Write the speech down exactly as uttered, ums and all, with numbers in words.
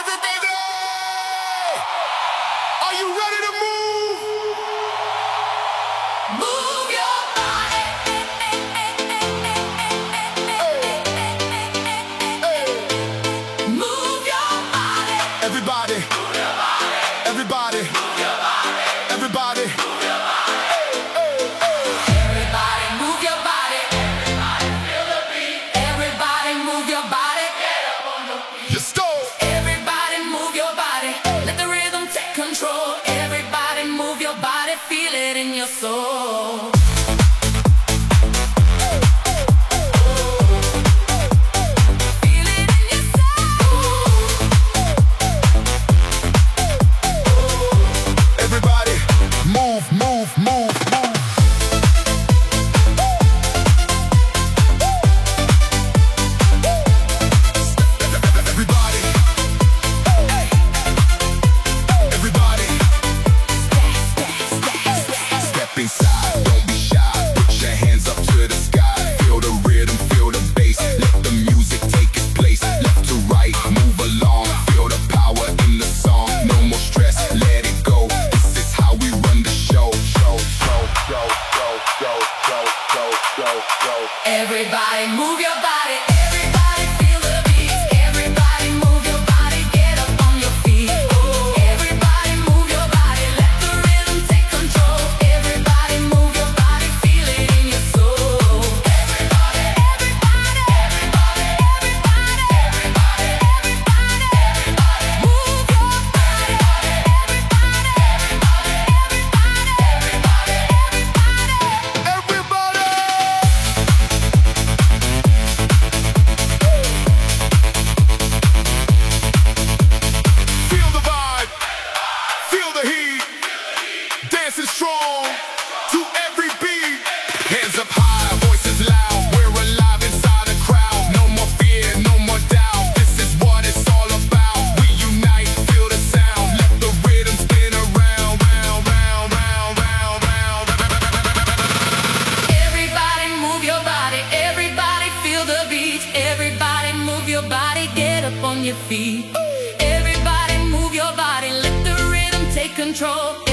Everybody, are you ready to move? Move your body. Move your body. Everybody, move your body. Everybody, move your body. Everybody, move your body. Everybody, move your body. Everybody, feel the beat. Everybody, move your body. Get up on your feet. Let's go. Everybody, move your body. Let the rhythm take control. Everybody, move your body. Feel it in your soul. Inside, don't be shy, put your hands up to the sky. Feel the rhythm, feel the bass, let the music take its place. Left to right, move along, feel the power in the song. No more stress, let it go, this is how we run the show. Show, show, show, show, show, show, show, show, show. Everybody move your body. Everybody feel the beat. Everybody move your body, get up on your feet. Everybody move your body, let the rhythm take control. Everybody move your body, feel it in your soul. Everybody, everybody, everybody, everybody, everybody, everybody, everybody, move your body. Everybody, everybody, everybody, everybody, everybody, feel the vibe, feel the heat, dancing strong to every beat. Hands up high, voices loud, we're alive inside a crowd. No more fear, no more doubt, this is what it's all about. We unite, feel the sound, let the rhythm spin around, round, round, round, round, round. Everybody move your body, everybody feel the beat. Everybody move your body, get up on your feet. Everybody move your body, let the rhythm take control.